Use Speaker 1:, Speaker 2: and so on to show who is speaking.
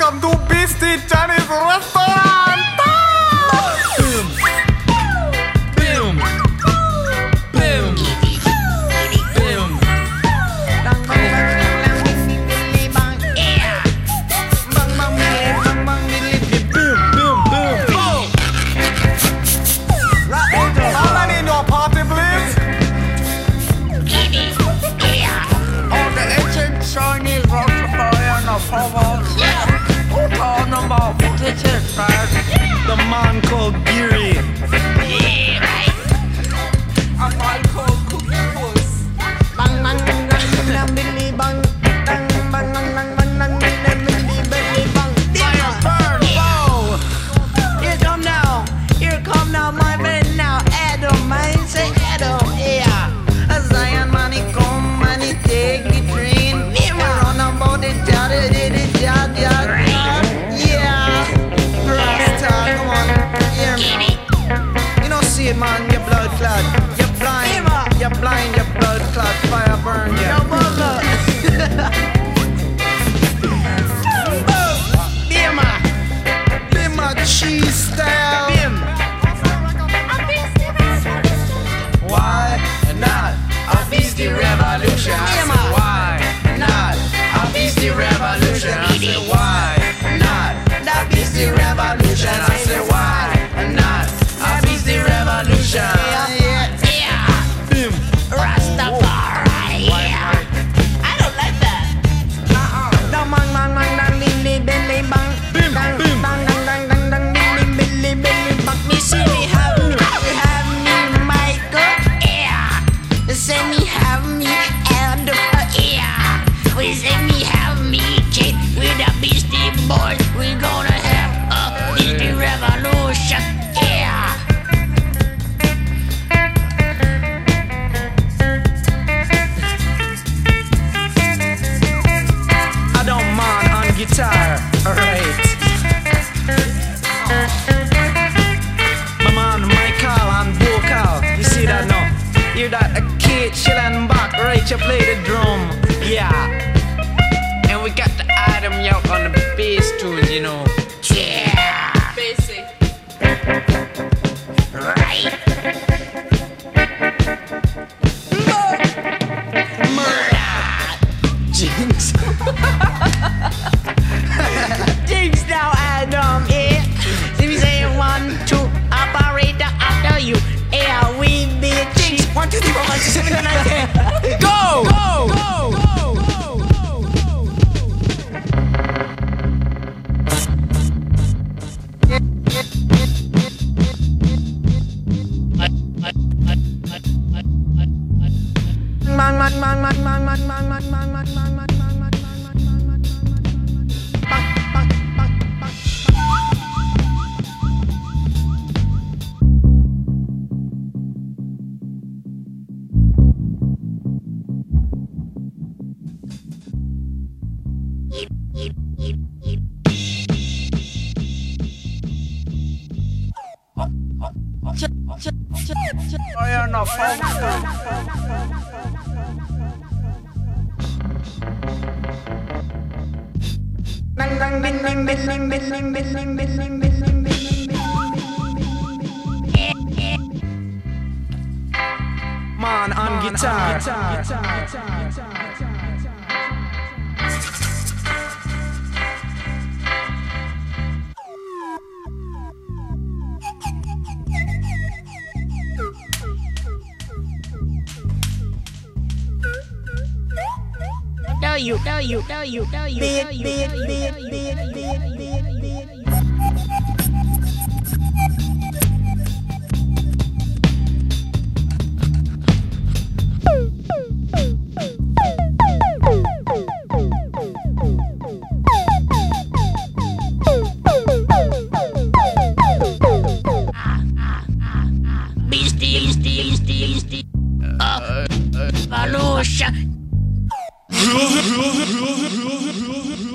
Speaker 1: Welcome to Beastie Chinese Restaurant.
Speaker 2: Boom, boom, boom, boom.
Speaker 3: Bang bang bang bang bang billy bang yeah. Bang bang billy
Speaker 2: Boom, boom, boom, boom.
Speaker 1: All I need your party, please.
Speaker 3: all the ancient Chinese Rastafari and the powers. Hotel number 46, right?
Speaker 2: The man called Geary.
Speaker 3: A man called Cookie Puss. Bang bang bang bang bang billy bang. Bang bang bang bang bang bang billy bang. Fire burn, bow. Here come now, my man now. Adam, man, say Adam, yeah. A Zion money come, money take the train. We run about the jada, yeah. Rasta, come on, hear me. You know, see it, man, your blood clot. You're blind, your blood clot. Fire burn, yeah. Bima cheese style.
Speaker 2: Why not a Beastie Revolution? I said, why not a Beastie Revolution? I said, why not a Beastie Revolution? I said, why not a Beastie Revolution? Boom.
Speaker 3: Rastafari, yeah. I don't like that. Dang bang bang bang dang billy billy bang.
Speaker 2: Boom,
Speaker 3: Dang
Speaker 2: boom.
Speaker 3: bang dang dang dang dang billy bang. Me see me have me Michael, yeah. Say me have me Adam, yeah. We say me have me kid with a Beastie Boys. We gonna have a Beastie Revolution, yeah.
Speaker 2: I don't man on guitar, alright. My man Michael on vocal, you see that now? Hear that? A kid chillin' back, right? You play the drum, yeah. And we got the Adam York on the bass too, you know.
Speaker 3: Yeah.
Speaker 4: Basic.
Speaker 3: Right.
Speaker 2: Jinx.
Speaker 3: Jinx now, Adam, yeah. See me say 1, 2, operator after you. Yeah, we be Jinx. 1, 2, 3, 4, 5, 6, 7, 8, 9, 10.
Speaker 2: Go!
Speaker 3: Man, man, man, man, man, man, man, man, man, man, man, man, man, man, man. Bang, bang, bang, bang. Fire no Bang bang bing bing bing bing bing bing bing bing bing bing bing bing.
Speaker 2: Man on guitar.
Speaker 3: You. Beastie. Revolution.